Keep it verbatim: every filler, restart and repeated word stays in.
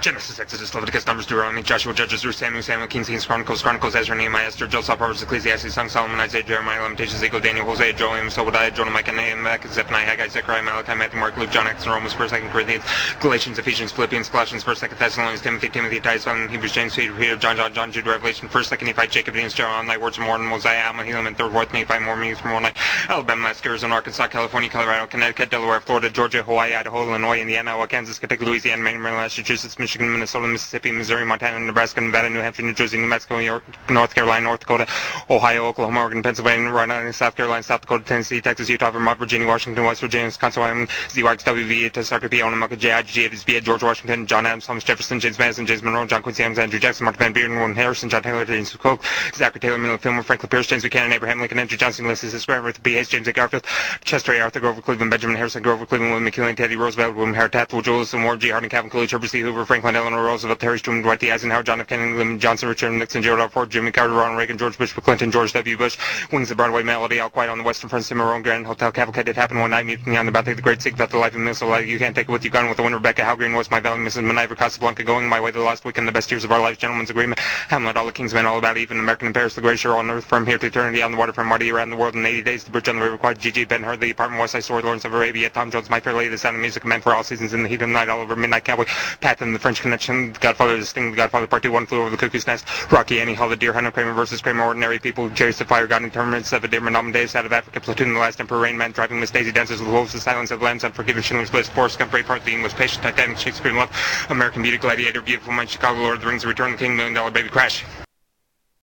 Genesis, Exodus, Leviticus, Numbers, Deuteronomy, Joshua, Judges, Ruth, Samuel, Samuel, Kings, Kings, Chronicles, Chronicles, Ezra, Nehemiah, Esther, Joseph, Proverbs, Ecclesiastes, Song, Solomon, Isaiah, Jeremiah, Lamentations, Ezekiel, Daniel, Hosea, Joel, Amos, Obadiah, Jonah, Micah, Nehemiah, Zephaniah, Haggai, Zechariah, Malachi, Matthew, Mark, Luke, John, Acts, and Romans, First, Second Corinthians, Galatians, Ephesians, Philippians, Colossians, First, Second Thessalonians, Timothy, Timothy, Titus, Psalm, Hebrews, James, Peter, Peter, John, John, John, Jude, Revelation, First, Second, Nephi, Jacob, James, John, Thy words are more than Mosiah, Alma, Helaman, and Third, Fourth, Nephi, more means from one night, Alabama, Arizona, Arkansas, California, Colorado, Connecticut, Delaware, Florida, Georgia, Hawaii, Idaho, Illinois, Indiana, Iowa, Kansas, Kentucky, Louisiana, Maine, Maryland, Massachusetts, Michigan, Minnesota, Mississippi, Missouri, Montana, Nebraska, Nevada, New Hampshire, New Jersey, New Mexico, New York, North Carolina, North Dakota, Ohio, Oklahoma, Oregon, Pennsylvania, Rhode Island, South Carolina, South Dakota, Tennessee, Texas, Utah, Vermont, Virginia, Washington, West Virginia, Wisconsin, Wyoming, Z Y X W V, Tess R K P, Onamaca, J I G G, F S B, George Washington, John Adams, Thomas Jefferson, James Madison, James Monroe, John Quincy Adams, Andrew Jackson, Mark Van Buren, Warren Harrison, John Taylor, James Cook, Zachary Taylor, Miller Fillmore, Franklin Pierce, James Buchanan, Abraham Lincoln, Andrew Johnson, Ulysses S. Grant, Ruth B. Hayes, James A. Garfield, Chester A. Arthur, Grover Cleveland, Benjamin Harrison, Grover Cleveland, William McKinley, Teddy Roosevelt, William Howard Taft, Julius Moore, G. Harding, Calvin Coolidge, Herbert C. Hoover, Franklin Delano Roosevelt, Harry Truman, Dwight D. Eisenhower, John F. Kennedy, Lyndon Johnson, Richard Nixon, Gerald Ford, Jimmy Carter, Ronald Reagan, George Bush, Bill Clinton, George W. Bush, Wings of Broadway Melody, All Quiet on the Western Front, Cimarron, Grand Hotel, Cavalcade. It happened one night, meeting on the Battle of the Great Sieg, about the life of Missile Life. You can't take it with you, gone with the wind, Rebecca, How Green was my valley, Missus Miniver, Casablanca, going my way the last weekend, the best years of our lives, Gentleman's Agreement, Hamlet, All the King's Men, All About Even, American in Paris, The Great Shore, on Earth, from here to eternity, on the water, from Marty, around the world in eighty days, The Bridge on the River, Quiet, G G, Ben Hur, The Apartment, West Side Story, Lawrence of Arabia, Tom Jones, My Fair Lady, The Sound of Music, Man for All Seasons, In the Heat of the Night, All Over Midnight Cowboy, Pat and the French Connection, The Godfather, The Sting, The Godfather Part two, One Flew Over the Cuckoo's Nest, Rocky, Annie Hall, The Deer Hunter, Kramer versus Kramer, Ordinary People, Jerry the Fire God, Interminate, Seven Dearman, Amadeus, Out of Africa, Platoon, The Last Emperor, Rain Man, Driving Miss Daisy, Dances with Wolves, The Silence of the Lambs, Unforgiven, Schindler's List, Forrest Gump, Braveheart, The English Patient, Titanic, Shakespeare in Love, American Beauty, Gladiator, Beautiful Mind, Chicago, Lord of the Rings, The Return of the King, Million Dollar Baby, Crash.